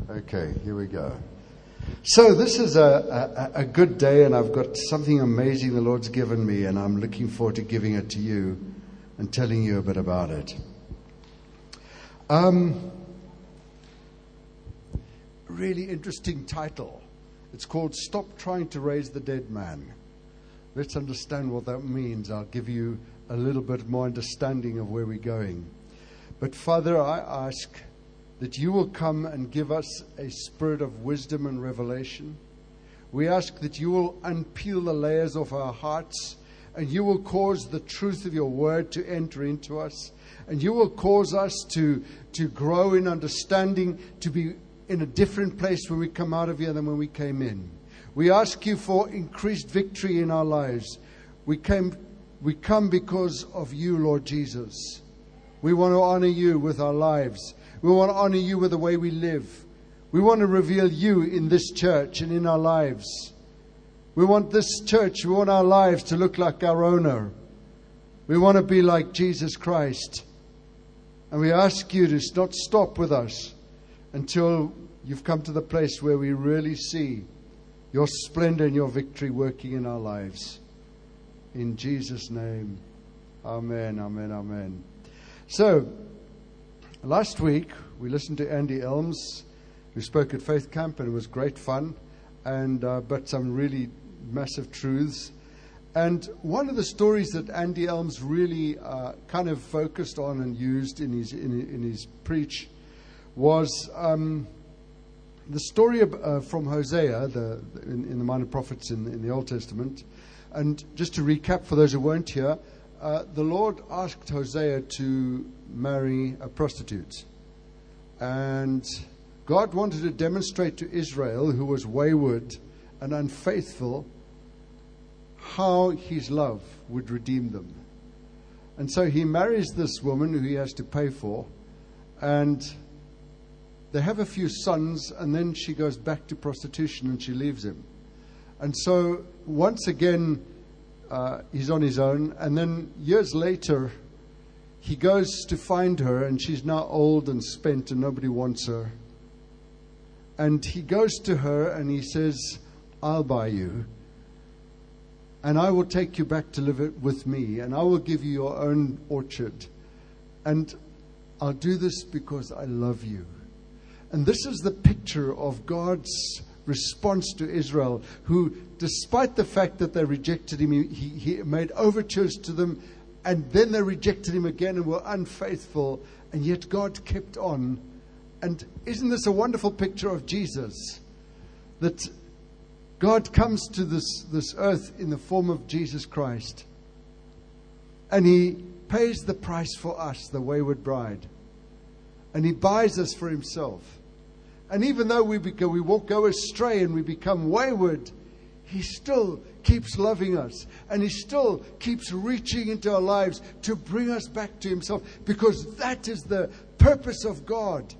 Okay, here we go. So this is a good day, and I've got something amazing the Lord's given me, and I'm looking forward to giving it to you and telling you a bit about it. Really interesting title. It's called Stop Trying to Raise the Dead Man. Let's understand what that means. I'll give you a little bit more understanding of where we're going. But Father, I ask that you will come and give us a spirit of wisdom and revelation. We ask that you will unpeel the layers of our hearts, and you will cause the truth of your word to enter into us, and you will cause us to grow in understanding, to be in a different place when we come out of here than when we came in. We ask you for increased victory in our lives. We come because of you, Lord Jesus. We want to honor you with our lives. We want to honor you with the way we live. We want to reveal you in this church and in our lives. We want this church, we want our lives to look like our owner. We want to be like Jesus Christ. And we ask you to not stop with us until you've come to the place where we really see your splendor and your victory working in our lives. In Jesus' name. Amen, amen, amen. So, last week, we listened to Andy Elms, who spoke at Faith Camp, and it was great fun, and but some really massive truths. And one of the stories that Andy Elms really kind of focused on and used in his preach was the story from Hosea, in the Minor Prophets in the Old Testament. And just to recap for those who weren't here, the Lord asked Hosea to marry a prostitute. And God wanted to demonstrate to Israel, who was wayward and unfaithful, how his love would redeem them. And so he marries this woman who he has to pay for. And they have a few sons, and then she goes back to prostitution and she leaves him. And so once again, he's on his own. And then years later, he goes to find her, and she's now old and spent and nobody wants her. And he goes to her and he says, I'll buy you. And I will take you back to live with me. And I will give you your own orchard. And I'll do this because I love you. And this is the picture of God's response to Israel, who, despite the fact that they rejected him, he made overtures to them, and then they rejected him again and were unfaithful, and yet God kept on. And isn't this a wonderful picture of Jesus? That God comes to this earth in the form of Jesus Christ, and he pays the price for us, the wayward bride, and he buys us for himself. And even though we go astray and we become wayward, he still keeps loving us. And he still keeps reaching into our lives to bring us back to himself. Because that is the purpose of God.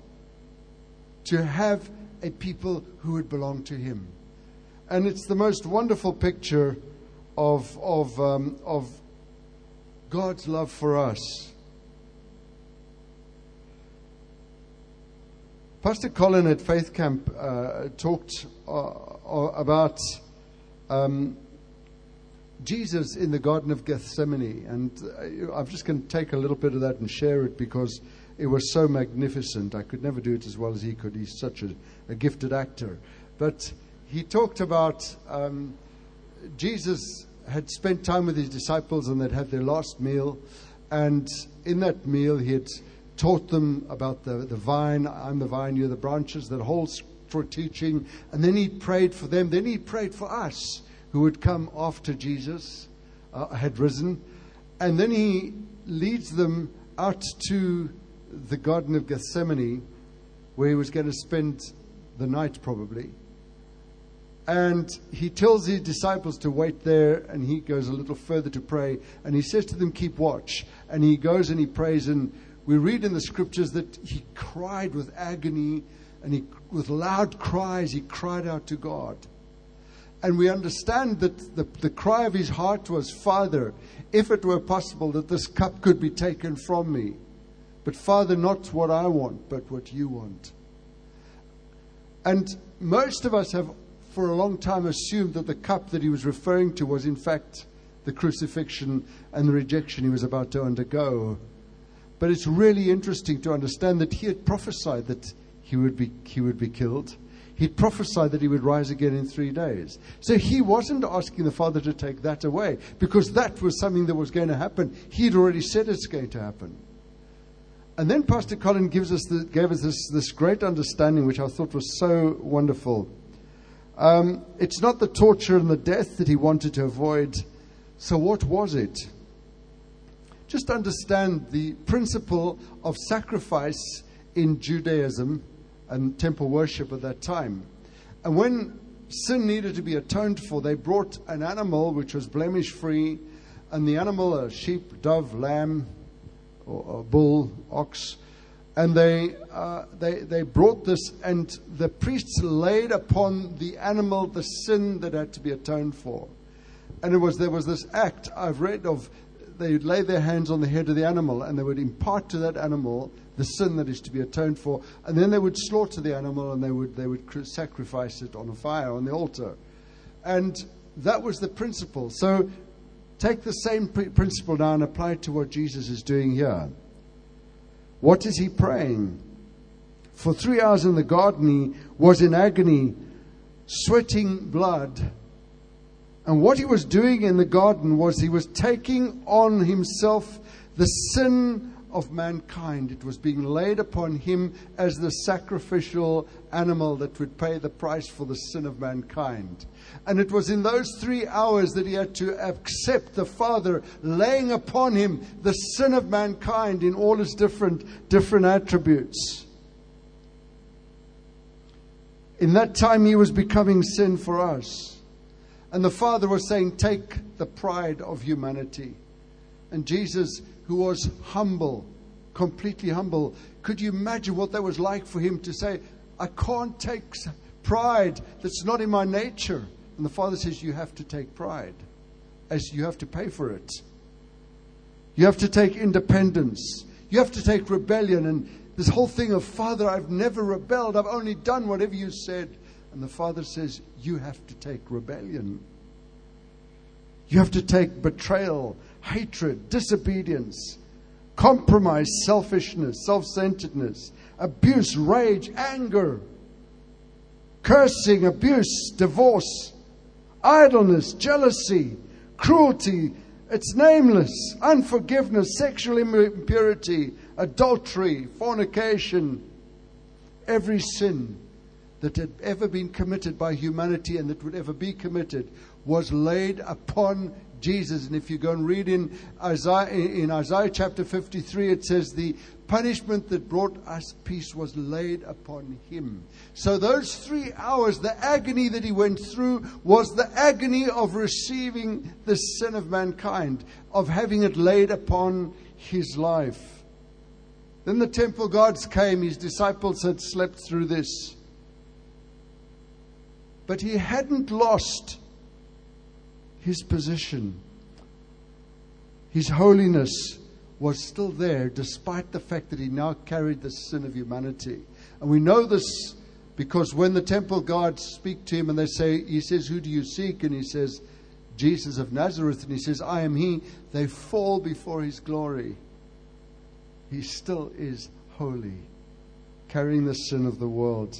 To have a people who would belong to him. And it's the most wonderful picture of God's love for us. Pastor Colin at Faith Camp talked about Jesus in the Garden of Gethsemane. And I'm just going to take a little bit of that and share it because it was so magnificent. I could never do it as well as he could. He's such a gifted actor. But he talked about Jesus had spent time with his disciples and they'd had their last meal. And in that meal, he had taught them about the vine. I'm the vine, you're the branches, that whole for teaching. And then he prayed for them. Then he prayed for us who would come after Jesus had risen. And then he leads them out to the Garden of Gethsemane, where he was going to spend the night probably. And he tells his disciples to wait there, and he goes a little further to pray. And he says to them, keep watch. And he goes and he prays, and we read in the scriptures that he cried with agony, and with loud cries, he cried out to God. And we understand that the cry of his heart was, Father, if it were possible that this cup could be taken from me. But Father, not what I want, but what you want. And most of us have, for a long time, assumed that the cup that he was referring to was, in fact, the crucifixion and the rejection he was about to undergo. But it's really interesting to understand that he had prophesied that he would be killed. He'd prophesied that he would rise again in 3 days. So he wasn't asking the Father to take that away, because that was something that was going to happen. He'd already said it's going to happen. And then Pastor Colin gave us this great understanding, which I thought was so wonderful. It's not the torture and the death that he wanted to avoid. So what was it? Just understand the principle of sacrifice in Judaism and temple worship at that time. And when sin needed to be atoned for, they brought an animal which was blemish-free, and the animal, a sheep, dove, lamb, or a bull, ox, and they brought this, and the priests laid upon the animal the sin that had to be atoned for. And there was this act I've read of. They would lay their hands on the head of the animal, and they would impart to that animal the sin that is to be atoned for, and then they would slaughter the animal, and they would sacrifice it on a fire on the altar. And that was the principle. So take the same principle now and apply it to what Jesus is doing here. What is he praying? For 3 hours in the garden he was in agony, sweating blood. And what he was doing in the garden was he was taking on himself the sin of mankind. It was being laid upon him as the sacrificial animal that would pay the price for the sin of mankind. And it was in those 3 hours that he had to accept the Father laying upon him the sin of mankind in all its different attributes. In that time he was becoming sin for us. And the Father was saying, take the pride of humanity. And Jesus, who was humble, completely humble, could you imagine what that was like for him to say, I can't take pride that's not in my nature. And the Father says, you have to take pride, as you have to pay for it. You have to take independence. You have to take rebellion. And this whole thing of, Father, I've never rebelled. I've only done whatever you said. And the Father says, you have to take rebellion. You have to take betrayal, hatred, disobedience, compromise, selfishness, self-centeredness, abuse, rage, anger, cursing, abuse, divorce, idleness, jealousy, cruelty. It's nameless. Unforgiveness, sexual impurity, adultery, fornication, every sin that had ever been committed by humanity and that would ever be committed was laid upon Jesus. And if you go and read in Isaiah chapter 53, it says the punishment that brought us peace was laid upon him. So those 3 hours, the agony that he went through was the agony of receiving the sin of mankind, of having it laid upon his life. Then the temple guards came. His disciples had slept through this. But he hadn't lost his position. His holiness was still there, despite the fact that he now carried the sin of humanity. And we know this because when the temple guards speak to him and he says, who do you seek? And he says, Jesus of Nazareth. And he says, I am he. They fall before his glory. He still is holy, carrying the sin of the world.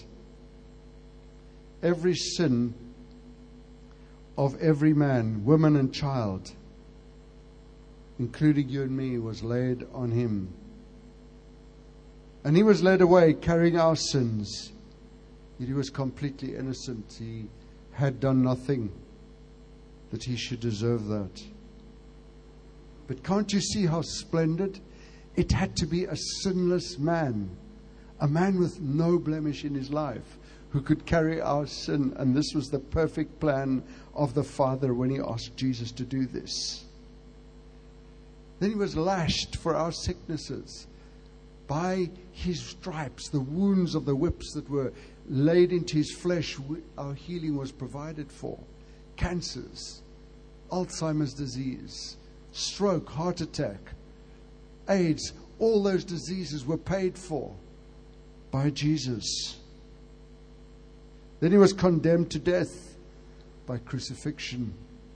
Every sin of every man, woman and child, including you and me, was laid on him. And he was led away carrying our sins. Yet he was completely innocent. He had done nothing that he should deserve that. But can't you see how splendid? It had to be a sinless man, a man with no blemish in his life, who could carry our sin. And this was the perfect plan of the Father when he asked Jesus to do this. Then he was lashed for our sicknesses. By his stripes, the wounds of the whips that were laid into his flesh, our healing was provided for. Cancers, Alzheimer's disease, stroke, heart attack, AIDS, all those diseases were paid for by Jesus. Then he was condemned to death by crucifixion.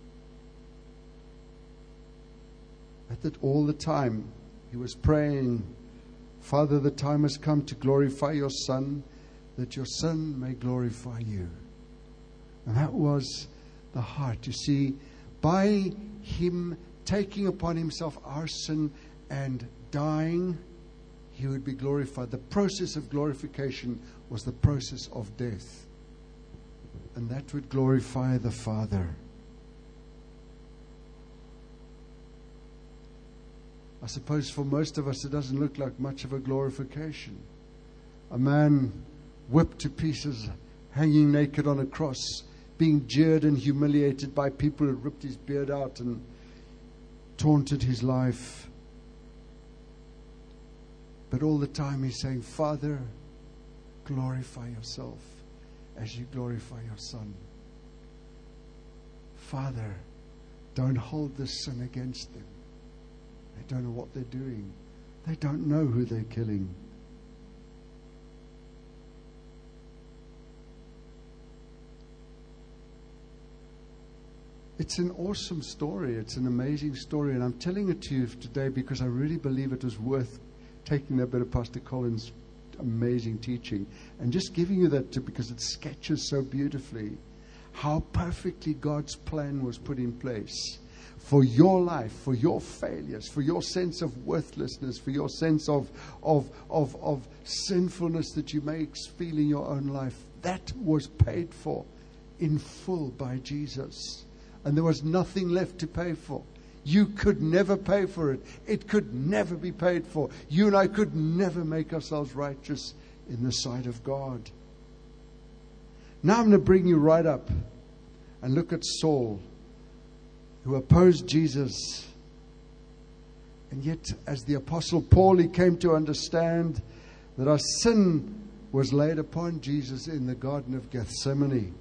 At that, all the time, he was praying, Father, the time has come to glorify your Son, that your Son may glorify you. And that was the heart. You see, by him taking upon himself our sin and dying, he would be glorified. The process of glorification was the process of death. And that would glorify the Father. I suppose for most of us it doesn't look like much of a glorification. A man whipped to pieces, hanging naked on a cross, being jeered and humiliated by people who ripped his beard out and taunted his life. But all the time he's saying, Father, glorify yourself as you glorify your Son. Father, don't hold this sin against them. They don't know what they're doing. They don't know who they're killing. It's an awesome story. It's an amazing story. And I'm telling it to you today because I really believe it was worth taking that bit of Pastor Colin's amazing teaching and just giving you that because it sketches so beautifully how perfectly God's plan was put in place for your life, for your failures, for your sense of worthlessness, for your sense of sinfulness that you may feel in your own life. That was paid for in full by Jesus. And there was nothing left to pay for. You could never pay for it. It could never be paid for. You and I could never make ourselves righteous in the sight of God. Now I'm going to bring you right up and look at Saul, who opposed Jesus. And yet, as the Apostle Paul, he came to understand that our sin was laid upon Jesus in the Garden of Gethsemane.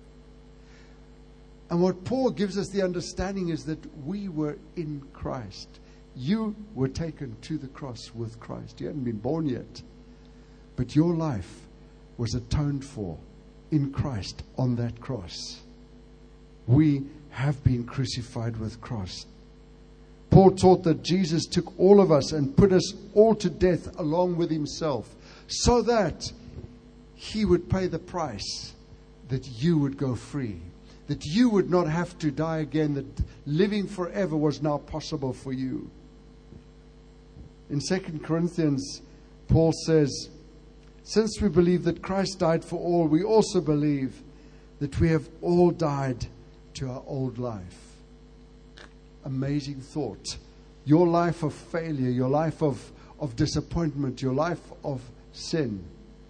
And what Paul gives us the understanding is that we were in Christ. You were taken to the cross with Christ. You hadn't been born yet. But your life was atoned for in Christ on that cross. We have been crucified with Christ. Paul taught that Jesus took all of us and put us all to death along with himself, so that he would pay the price, that you would go free, that you would not have to die again, that living forever was now possible for you. In 2 Corinthians, Paul says, since we believe that Christ died for all, we also believe that we have all died to our old life. Amazing thought. Your life of failure, your life of disappointment, your life of sin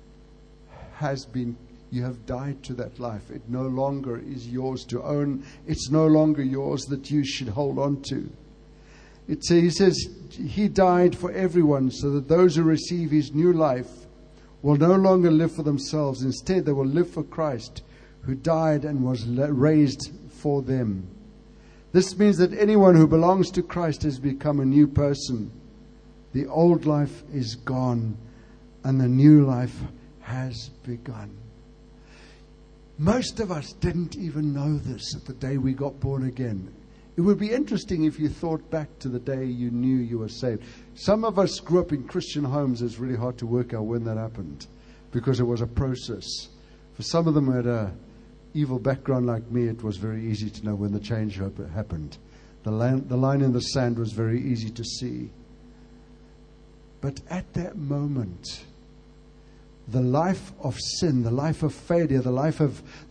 you have died to that life. It no longer is yours to own. It's no longer yours that you should hold on to. He says he died for everyone so that those who receive his new life will no longer live for themselves. Instead, they will live for Christ, who died and was raised for them. This means that anyone who belongs to Christ has become a new person. The old life is gone and the new life has begun. Most of us didn't even know this at the day we got born again. It would be interesting if you thought back to the day you knew you were saved. Some of us grew up in Christian homes. It's really hard to work out when that happened because it was a process. For some of them who had an evil background like me, it was very easy to know when the change happened. The line in the sand was very easy to see. But at that moment, the life of sin, the life of failure, the life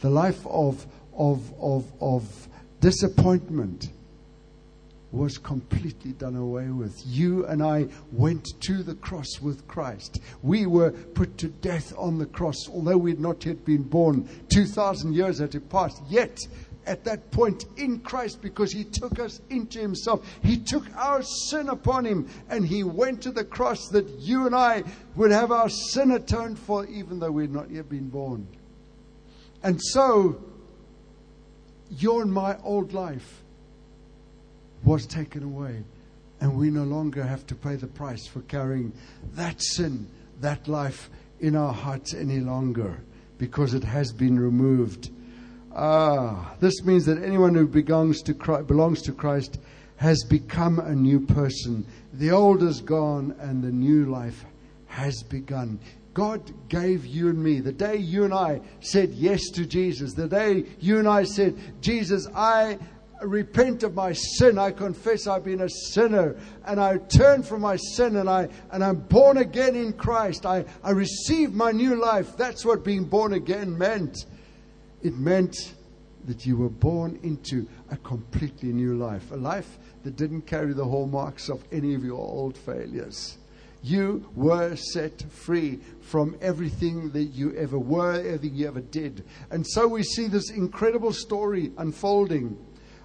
of disappointment was completely done away with. You and I went to the cross with Christ. We were put to death on the cross, although we had not yet been born. 2,000 years had passed. Yet, at that point in Christ, because he took us into himself, he took our sin upon him, and he went to the cross that you and I would have our sin atoned for, even though we had not yet been born. And so, your and my old life was taken away, and we no longer have to pay the price for carrying that sin, that life in our hearts any longer, because it has been removed. This means that anyone who belongs to Christ has become a new person. The old is gone and the new life has begun. God gave you and me, the day you and I said yes to Jesus, the day you and I said, Jesus, I repent of my sin. I confess I've been a sinner, and I turn from my sin, and I'm born again in Christ. I receive my new life. That's what being born again meant. It meant that you were born into a completely new life, a life that didn't carry the hallmarks of any of your old failures. You were set free from everything that you ever were, everything you ever did. And so we see this incredible story unfolding.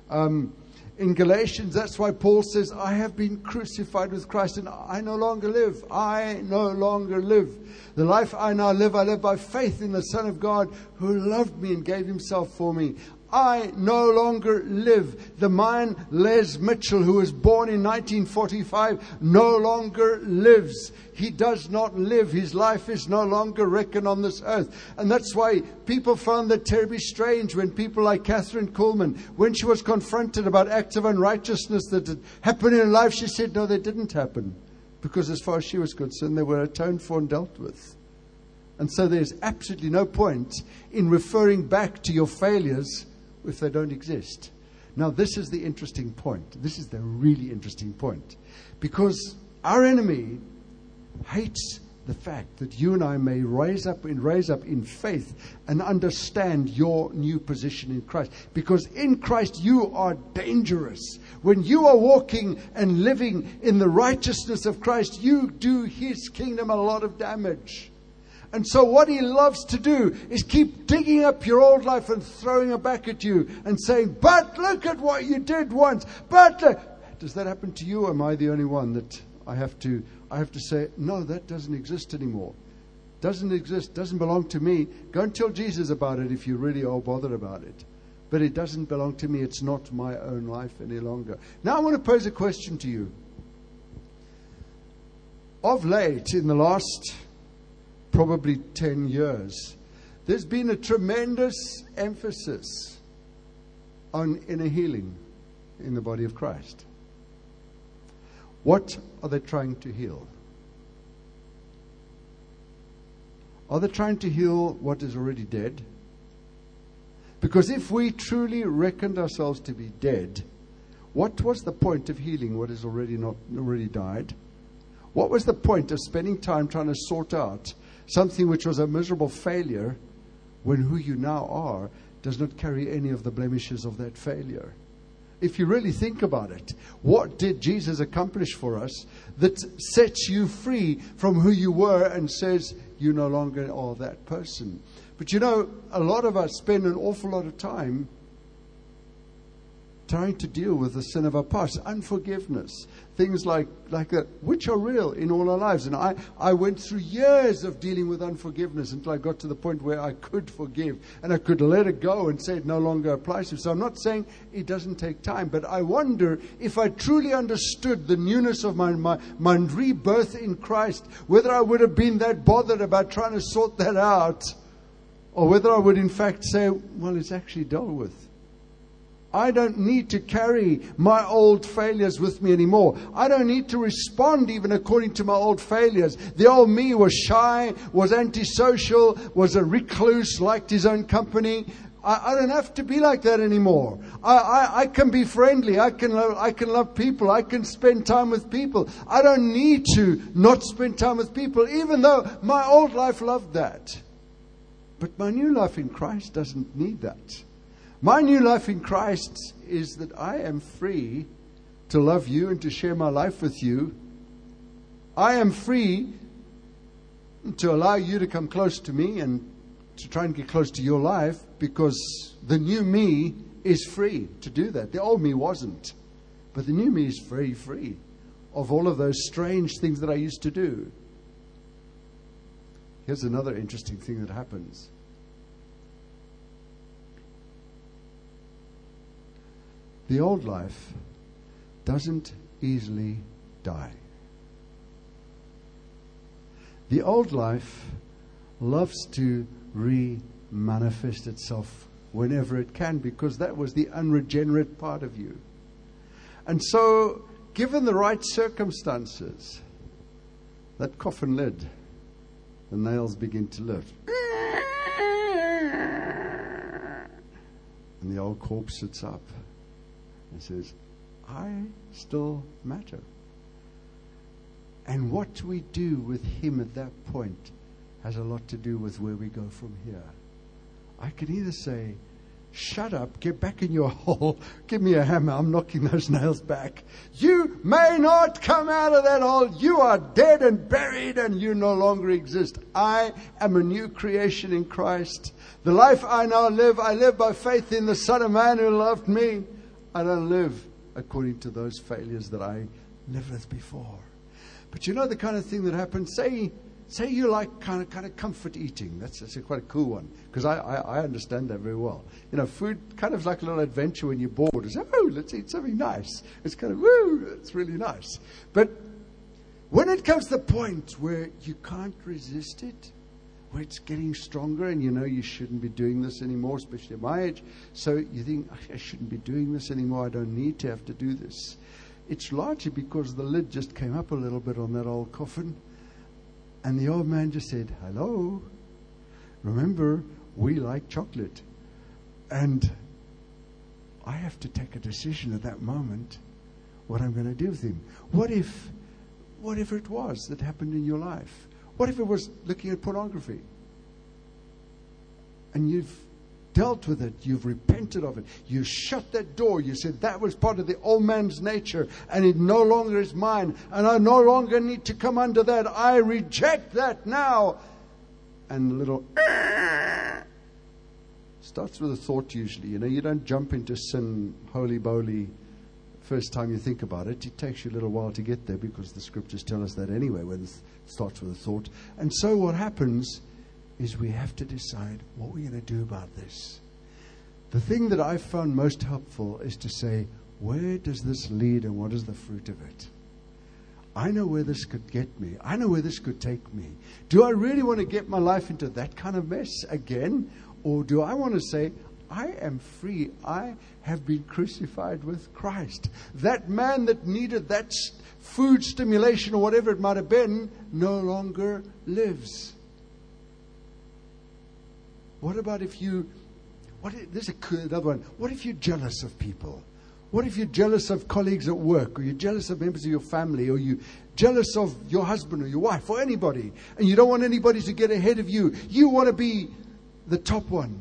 In Galatians, that's why Paul says, I have been crucified with Christ, and I no longer live. I no longer live. The life I now live, I live by faith in the Son of God who loved me and gave himself for me. I no longer live. The man Les Mitchell, who was born in 1945, no longer lives. He does not live. His life is no longer reckoned on this earth. And that's why people found that terribly strange when people like Catherine Kuhlman, when she was confronted about acts of unrighteousness that had happened in her life, she said, no, they didn't happen. Because as far as she was concerned, they were atoned for and dealt with. And so there's absolutely no point in referring back to your failures if they don't exist. Now, this is the interesting point. This is the really interesting point. Because our enemy hates the fact that you and I may raise up in faith and understand your new position in Christ. Because in Christ you are dangerous. When you are walking and living in the righteousness of Christ, you do his kingdom a lot of damage. And so what he loves to do is keep digging up your old life and throwing it back at you and saying, but look at what you did once. But look. Does that happen to you? Or am I the only one that I have to say, no, that doesn't exist anymore. Doesn't exist, doesn't belong to me. Go and tell Jesus about it if you really are bothered about it. But it doesn't belong to me. It's not my own life any longer. Now I want to pose a question to you. Of late, in the last probably 10 years, there's been a tremendous emphasis on inner healing in the body of Christ. What are they trying to heal? Are they trying to heal what is already dead? Because if we truly reckoned ourselves to be dead, what was the point of healing what is already died? What was the point of spending time trying to sort out something which was a miserable failure when who you now are does not carry any of the blemishes of that failure? If you really think about it, what did Jesus accomplish for us that sets you free from who you were and says you no longer are that person? But you know, a lot of us spend an awful lot of time trying to deal with the sin of our past, unforgiveness, things like that, which are real in all our lives. And I went through years of dealing with unforgiveness until I got to the point where I could forgive and I could let it go and say it no longer applies to me. So I'm not saying it doesn't take time, but I wonder if I truly understood the newness of my rebirth in Christ, whether I would have been that bothered about trying to sort that out, or whether I would in fact say, well, it's actually dealt with. I don't need to carry my old failures with me anymore. I don't need to respond even according to my old failures. The old me was shy, was antisocial, was a recluse, liked his own company. I don't have to be like that anymore. I can be friendly. I can love people. I can spend time with people. I don't need to not spend time with people, even though my old life loved that. But my new life in Christ doesn't need that. My new life in Christ is that I am free to love you and to share my life with you. I am free to allow you to come close to me and to try and get close to your life, because the new me is free to do that. The old me wasn't. But the new me is very free of all of those strange things that I used to do. Here's another interesting thing that happens. The old life doesn't easily die. The old life loves to resurrect. manifest itself whenever it can, because that was the unregenerate part of you. And so, given the right circumstances, that coffin lid, the nails begin to lift. And the old corpse sits up and says, I still matter. And what we do with him at that point has a lot to do with where we go from here. I can either say, shut up, get back in your hole, give me a hammer, I'm knocking those nails back. You may not come out of that hole. You are dead and buried and you no longer exist. I am a new creation in Christ. The life I now live, I live by faith in the Son of Man who loved me. I don't live according to those failures that I lived with before. But you know the kind of thing that happens? Say you like kind of comfort eating. That's quite a cool one, because I understand that very well. You know, food kind of like a little adventure when you're bored. It's, oh, let's eat something nice. It's kind of, woo, it's really nice. But when it comes to the point where you can't resist it, where it's getting stronger and you know you shouldn't be doing this anymore, especially at my age, so you think, I shouldn't be doing this anymore. I don't need to have to do this. It's largely because the lid just came up a little bit on that old coffin. And the old man just said, hello, remember, we like chocolate. And I have to take a decision at that moment what I'm going to do with him. Whatever it was that happened in your life. What if it was looking at pornography? And you've dealt with it. You've repented of it. You shut that door. You said that was part of the old man's nature and it no longer is mine. And I no longer need to come under that. I reject that now. And a little starts with a thought usually. You know, you don't jump into sin holy-boly first time you think about it. It takes you a little while to get there because the scriptures tell us that anyway when it starts with a thought. And so what happens is we have to decide what we're going to do about this. The thing that I've found most helpful is to say, where does this lead and what is the fruit of it? I know where this could get me. I know where this could take me. Do I really want to get my life into that kind of mess again? Or do I want to say, I am free. I have been crucified with Christ. That man that needed that food stimulation or whatever it might have been no longer lives. What about if you, there's another one. What if you're jealous of people? What if you're jealous of colleagues at work, or you're jealous of members of your family, or you're jealous of your husband or your wife or anybody, and you don't want anybody to get ahead of you? You want to be the top one.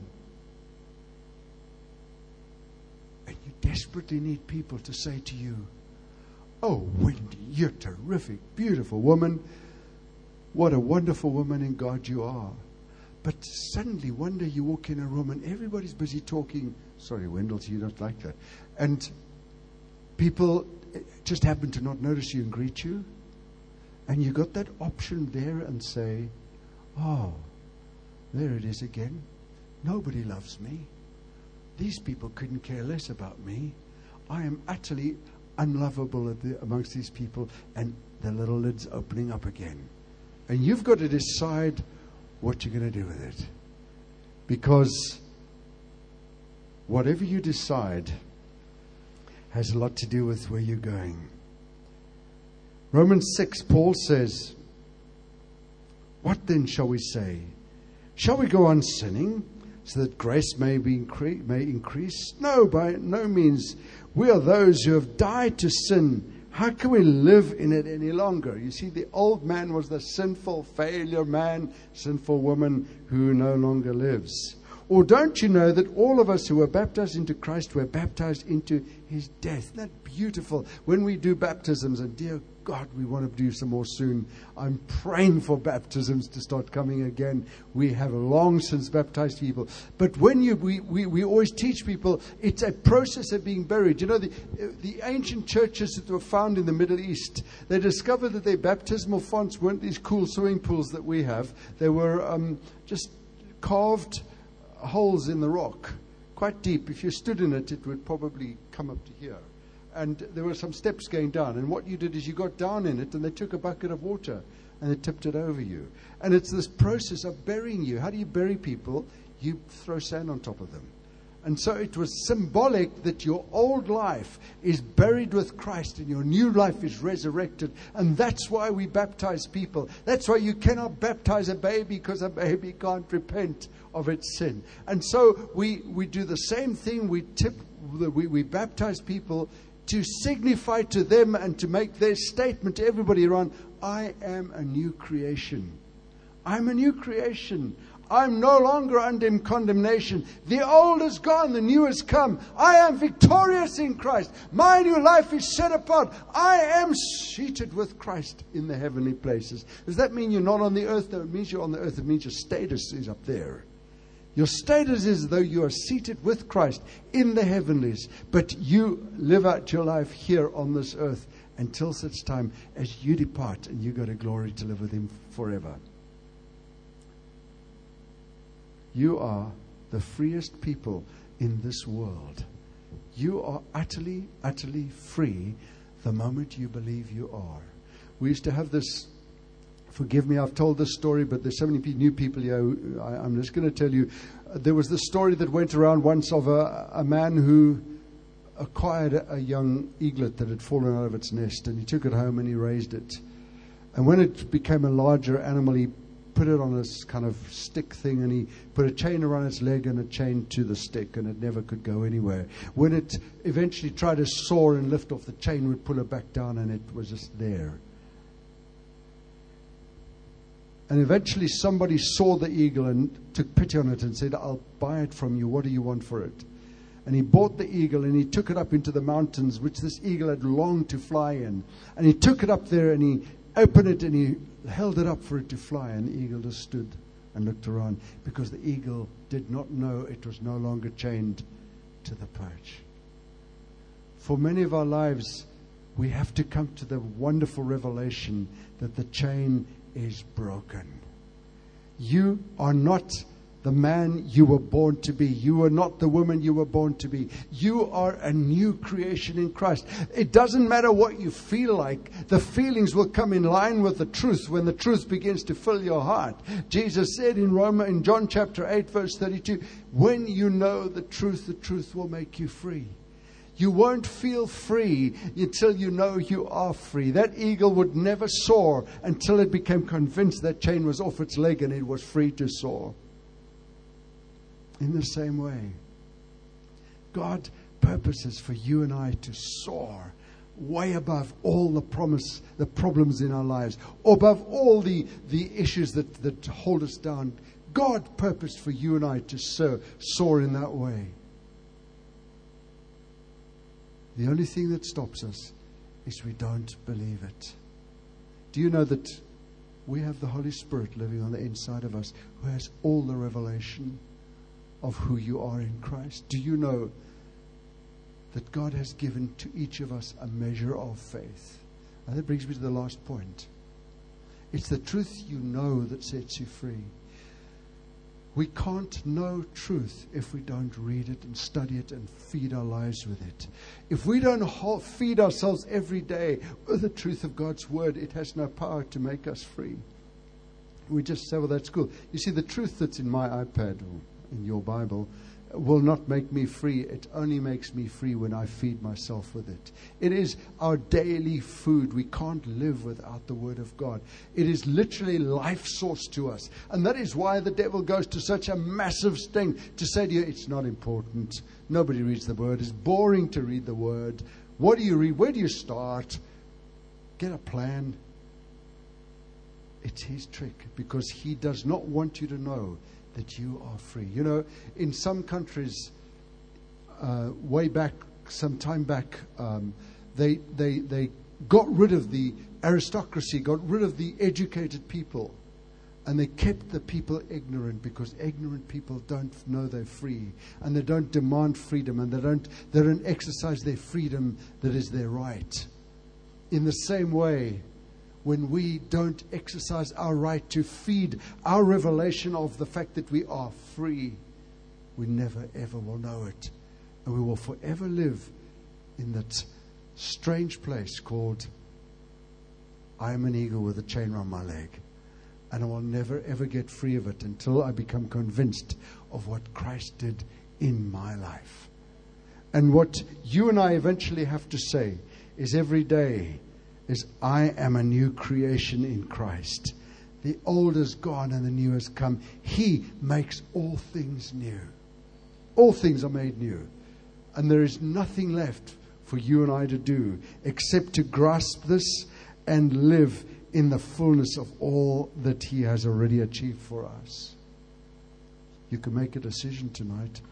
And you desperately need people to say to you, oh, Wendy, you're a terrific, beautiful woman. What a wonderful woman in God you are. But suddenly, one day you walk in a room and everybody's busy talking. Sorry, Wendell, you don't like that. And people just happen to not notice you and greet you. And you got that option there and say, oh, there it is again. Nobody loves me. These people couldn't care less about me. I am utterly unlovable amongst these people. And the little lid's opening up again. And you've got to decide what you're going to do with it. Because whatever you decide has a lot to do with where you're going. Romans 6, Paul says, what then shall we say? Shall we go on sinning so that grace may increase? No, by no means. We are those who have died to sin. How can we live in it any longer? You see, the old man was the sinful failure man, sinful woman who no longer lives. Or don't you know that all of us who were baptized into Christ were baptized into his death? Isn't that beautiful? When we do baptisms, and dear God, we want to do some more soon. I'm praying for baptisms to start coming again. We have long since baptized people. But when we always teach people, it's a process of being buried. You know, the ancient churches that were found in the Middle East, they discovered that their baptismal fonts weren't these cool swimming pools that we have. They were just carved holes in the rock, quite deep. If you stood in it, it would probably come up to here. And there were some steps going down. And what you did is you got down in it and they took a bucket of water and they tipped it over you. And it's this process of burying you. How do you bury people? You throw sand on top of them. And so it was symbolic that your old life is buried with Christ and your new life is resurrected. And that's why we baptize people. That's why you cannot baptize a baby, because a baby can't repent of its sin. And so we do the same thing. We baptize people to signify to them and to make their statement to everybody around, I am a new creation. I'm a new creation. I'm no longer under condemnation. The old is gone, the new has come. I am victorious in Christ. My new life is set apart. I am seated with Christ in the heavenly places. Does that mean you're not on the earth? No, it means you're on the earth. It means your status is up there. Your status is though you are seated with Christ in the heavenlies. But you live out your life here on this earth until such time as you depart and you go to glory to live with Him forever. You are the freest people in this world. You are utterly, utterly free the moment you believe you are. We used to have this, forgive me, I've told this story, but there's so many new people here. I'm just going to tell you. There was this story that went around once of a man who acquired a young eaglet that had fallen out of its nest, and he took it home and he raised it. And when it became a larger animal, he put it on this kind of stick thing, and he put a chain around its leg and a chain to the stick, and it never could go anywhere. When it eventually tried to soar and lift off, the chain would pull it back down, and it was just there. And eventually somebody saw the eagle and took pity on it and said, I'll buy it from you. What do you want for it? And he bought the eagle and he took it up into the mountains, which this eagle had longed to fly in. And he took it up there and he opened it and he held it up for it to fly, and the eagle just stood and looked around, because the eagle did not know it was no longer chained to the perch. For many of our lives, we have to come to the wonderful revelation that the chain is broken. You are not the man you were born to be. You are not the woman you were born to be. You are a new creation in Christ. It doesn't matter what you feel like. The feelings will come in line with the truth when the truth begins to fill your heart. Jesus said in John chapter 8 verse 32, when you know the truth will make you free. You won't feel free until you know you are free. That eagle would never soar until it became convinced that chain was off its leg and it was free to soar. In the same way, God purposes for you and I to soar way above all the problems in our lives, above all the issues that hold us down. God purposed for you and I to soar in that way. The only thing that stops us is we don't believe it. Do you know that we have the Holy Spirit living on the inside of us, who has all the revelation of who you are in Christ? Do you know that God has given to each of us a measure of faith? And that brings me to the last point. It's the truth you know that sets you free. We can't know truth if we don't read it and study it and feed our lives with it. If we don't feed ourselves every day with the truth of God's Word, it has no power to make us free. We just say, well, that's cool. You see, the truth that's in my iPad or in your Bible will not make me free. It only makes me free when I feed myself with it. It is our daily food. We can't live without the Word of God. It is literally life source to us. And that is why the devil goes to such a massive sting to say to you, it's not important. Nobody reads the Word. It's boring to read the Word. What do you read? Where do you start? Get a plan. It's his trick, because he does not want you to know that you are free. You know, in some countries, way back, some time back, they got rid of the aristocracy, got rid of the educated people, and they kept the people ignorant, because ignorant people don't know they're free, and they don't demand freedom, and they don't exercise their freedom that is their right. In the same way, when we don't exercise our right to feed our revelation of the fact that we are free, we never ever will know it. And we will forever live in that strange place called I am an eagle with a chain around my leg. And I will never, ever get free of it until I become convinced of what Christ did in my life. And what you and I eventually have to say is every day is, I am a new creation in Christ. The old is gone and the new has come. He makes all things new. All things are made new. And there is nothing left for you and I to do except to grasp this and live in the fullness of all that He has already achieved for us. You can make a decision tonight.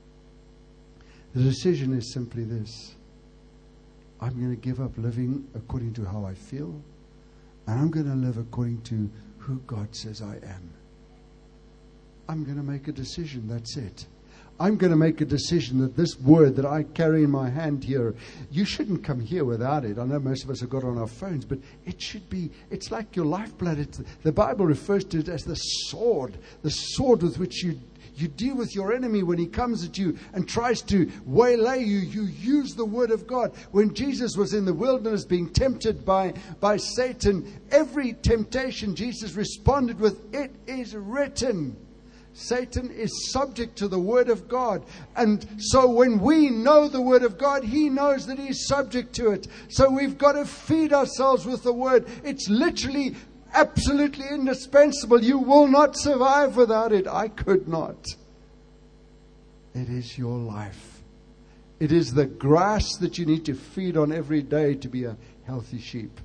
The decision is simply this: I'm going to give up living according to how I feel, and I'm going to live according to who God says I am. I'm going to make a decision. That's it. I'm going to make a decision that this word that I carry in my hand here, you shouldn't come here without it. I know most of us have got it on our phones, but it should be, it's like your lifeblood. The Bible refers to it as the sword with which you deal with your enemy when he comes at you and tries to waylay you. You use the word of God. When Jesus was in the wilderness being tempted by Satan, every temptation Jesus responded with, "It is written." Satan is subject to the word of God. And so when we know the word of God, he knows that he's subject to it. So we've got to feed ourselves with the word. It's literally absolutely indispensable. You will not survive without it. I could not. It is your life. It is the grass that you need to feed on every day to be a healthy sheep.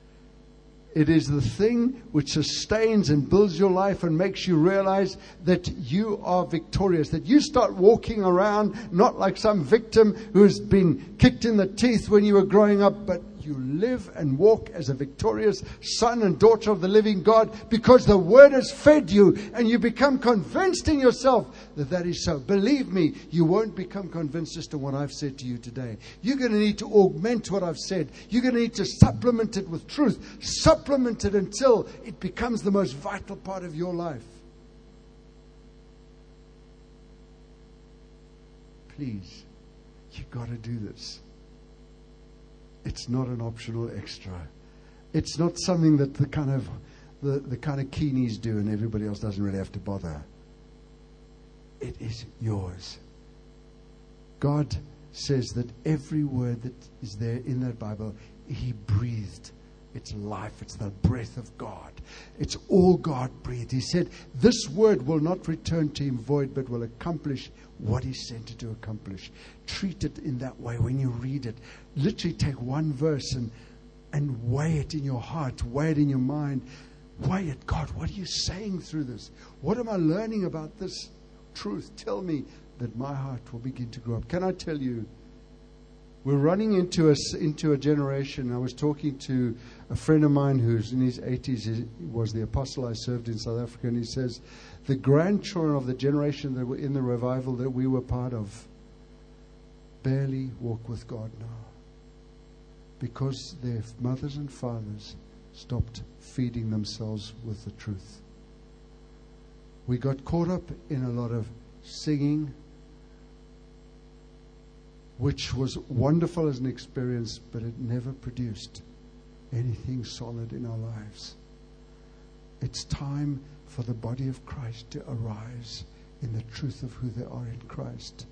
It is the thing which sustains and builds your life and makes you realize that you are victorious. That you start walking around not like some victim who's been kicked in the teeth when you were growing up, but you live and walk as a victorious son and daughter of the living God because the word has fed you and you become convinced in yourself that that is so. Believe me, you won't become convinced as to what I've said to you today. You're going to need to augment what I've said. You're going to need to supplement it with truth. Supplement it until it becomes the most vital part of your life. Please, you've got to do this. It's not an optional extra. It's not something that the kind of keenies do and everybody else doesn't really have to bother. It is yours. God says that every word that is there in that Bible, He breathed. It's life. It's the breath of God. It's all God breathed. He said, this word will not return to Him void, but will accomplish what He sent it to accomplish. Treat it in that way when you read it. Literally take one verse and weigh it in your heart, weigh it in your mind. Weigh it. God, what are you saying through this? What am I learning about this truth? Tell me, that my heart will begin to grow up. Can I tell you, we're running into a generation. I was talking to a friend of mine who's in his 80s. He was the apostle I served in South Africa. And he says, the grandchildren of the generation that were in the revival that we were part of barely walk with God now. Because their mothers and fathers stopped feeding themselves with the truth. We got caught up in a lot of singing, which was wonderful as an experience, but it never produced anything solid in our lives. It's time for the body of Christ to arise in the truth of who they are in Christ.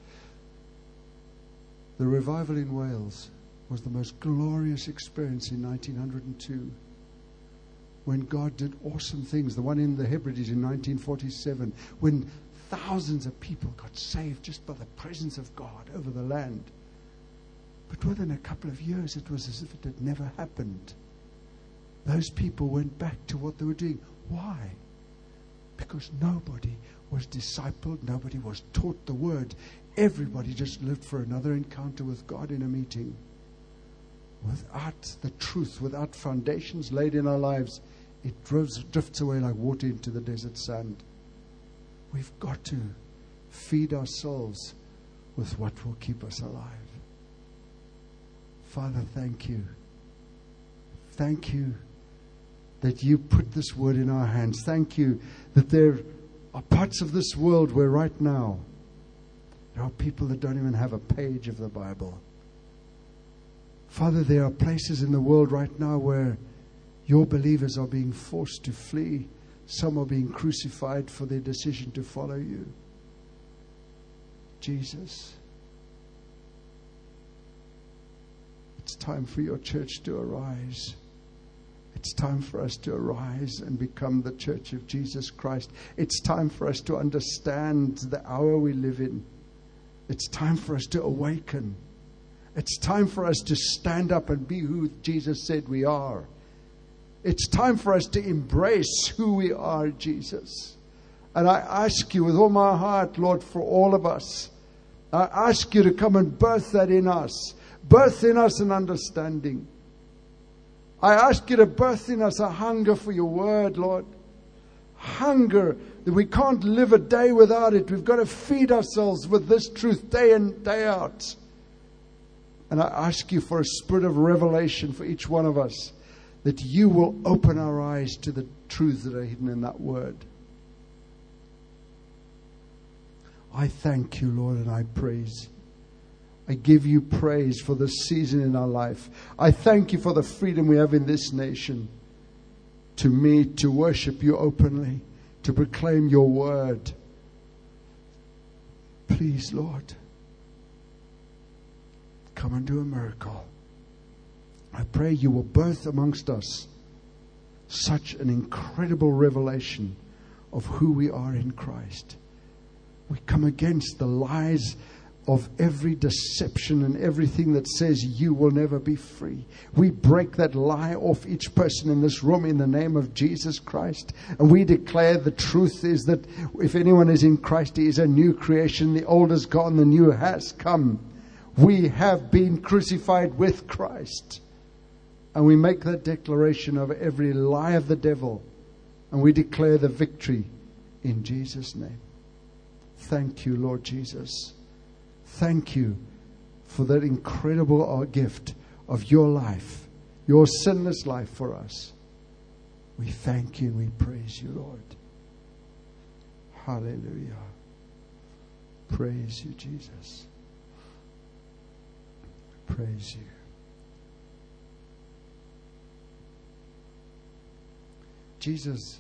The revival in Wales was the most glorious experience in 1902, when God did awesome things. The one in the Hebrides in 1947, when thousands of people got saved just by the presence of God over the land. But within a couple of years, it was as if it had never happened. Those people went back to what they were doing. Why? Because nobody was discipled, nobody was taught the word. Everybody just lived for another encounter with God in a meeting. Without the truth, without foundations laid in our lives, it drifts away like water into the desert sand. We've got to feed ourselves with what will keep us alive. Father, thank you. Thank you that you put this word in our hands. Thank you that there are parts of this world where right now there are people that don't even have a page of the Bible. Father, there are places in the world right now where Your believers are being forced to flee. Some are being crucified for their decision to follow you. Jesus, it's time for your church to arise. It's time for us to arise and become the church of Jesus Christ. It's time for us to understand the hour we live in. It's time for us to awaken. It's time for us to stand up and be who Jesus said we are. It's time for us to embrace who we are, Jesus. And I ask you with all my heart, Lord, for all of us, I ask you to come and birth that in us. Birth in us an understanding. I ask you to birth in us a hunger for your word, Lord. Hunger that we can't live a day without it. We've got to feed ourselves with this truth day in, day out. And I ask you for a spirit of revelation for each one of us, that you will open our eyes to the truths that are hidden in that word. I thank you, Lord, and I praise. I give you praise for this season in our life. I thank you for the freedom we have in this nation to meet, to worship you openly, to proclaim your word. Please, Lord, come and do a miracle. I pray you will birth amongst us such an incredible revelation of who we are in Christ. We come against the lies of every deception and everything that says you will never be free. We break that lie off each person in this room in the name of Jesus Christ. And we declare the truth is that if anyone is in Christ, he is a new creation. The old is gone, the new has come. We have been crucified with Christ. And we make that declaration of every lie of the devil. And we declare the victory in Jesus' name. Thank you, Lord Jesus. Thank you for that incredible gift of your life, your sinless life for us. We thank you and we praise you, Lord. Hallelujah. Praise you, Jesus. Praise you. Jesus,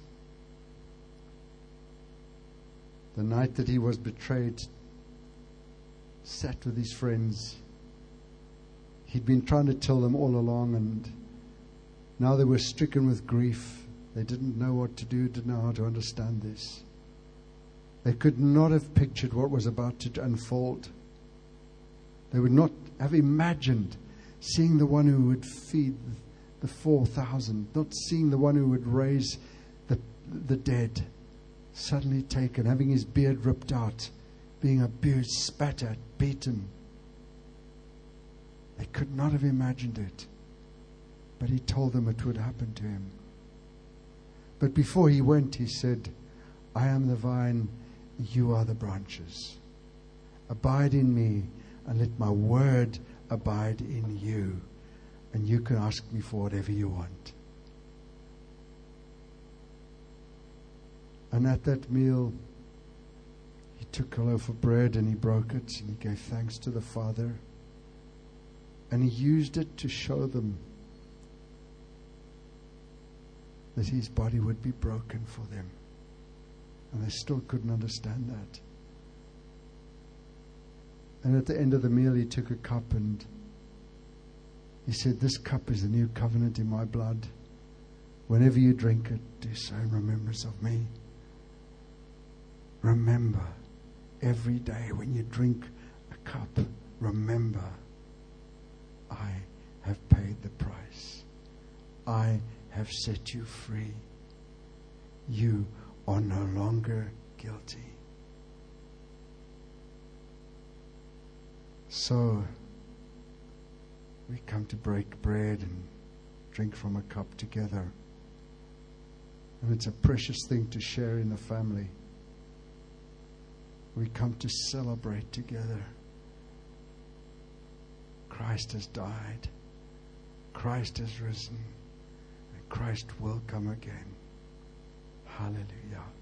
the night that he was betrayed, sat with his friends. He'd been trying to tell them all along, and now they were stricken with grief. They didn't know what to do, didn't know how to understand this. They could not have pictured what was about to unfold. They would not have imagined seeing the one who would feed the 4,000, not seeing the one who would raise the dead, suddenly taken, having his beard ripped out, being abused, spat at, beaten. They could not have imagined it. But he told them it would happen to him. But before he went, he said, I am the vine, you are the branches. Abide in me, and let my word abide in you. And you can ask me for whatever you want. And at that meal, he took a loaf of bread and he broke it and he gave thanks to the Father. And he used it to show them that his body would be broken for them. And they still couldn't understand that. And at the end of the meal, he took a cup and he said, this cup is the new covenant in my blood. Whenever you drink it, do so in remembrance of me. Remember, every day when you drink a cup, remember, I have paid the price. I have set you free. You are no longer guilty. So, we come to break bread and drink from a cup together. And it's a precious thing to share in the family. We come to celebrate together. Christ has died. Christ has risen. And Christ will come again. Hallelujah.